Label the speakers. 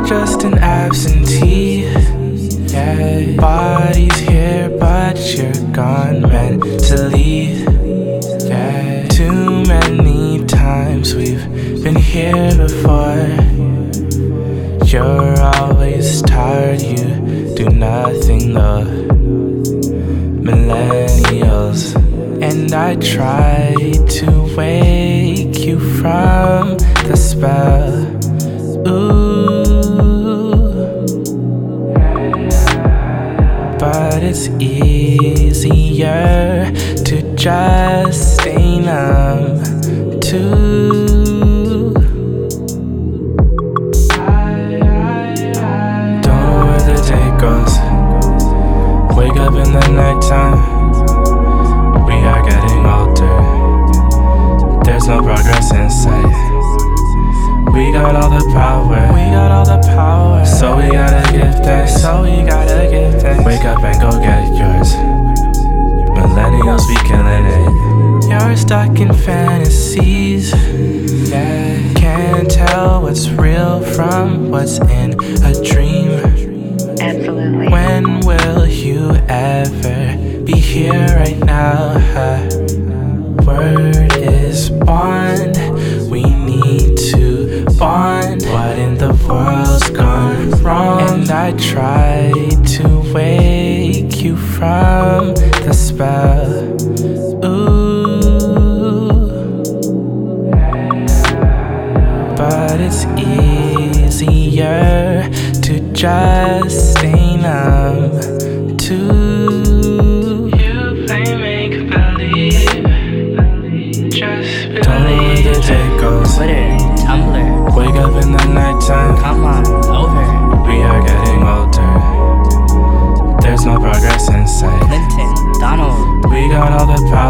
Speaker 1: just an absentee. Yeah, body's here, but you're gone mentally. Yeah, too many times we've been here before. You're always tired, you do nothing though. Millennials, and I try to wake you from the spell. Ooh, but it's easier to just stay numb to. Wake up in the nighttime, we are getting older. There's no progress in sight. We got all the power, so we gotta give thanks. Wake up and go get yours. Millennials, we killing it. You're stuck in fantasies. Yeah, can't tell what's real from what's in a dream.
Speaker 2: Absolutely.
Speaker 1: When will you ever be here right now? Word is bond, we need to bond. What in the world's gone wrong? And I try to wake you from the spell. Ooh, but it's easier to just stay numb to. You play make believe, just believe. Don't know where the day goes.
Speaker 3: Twitter, Tumblr,
Speaker 1: Wake up in the nighttime,
Speaker 3: come on, over.
Speaker 1: we are getting older. There's no progress in sight.
Speaker 3: Clinton, Donald,
Speaker 1: We got all the power.